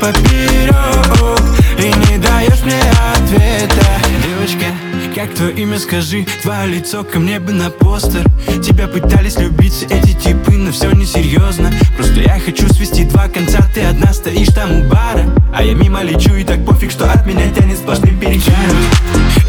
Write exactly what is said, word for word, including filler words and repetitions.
поперек и не даешь мне ответа. Девочка, как твое имя, скажи? Твое лицо ко мне бы на постер. Тебя пытались любить все эти типы, но все несерьезно. Просто я хочу свести два конца. Ты одна стоишь там у бара, а я мимо лечу, и так пофиг, что от меня тянет сплошным перегаром.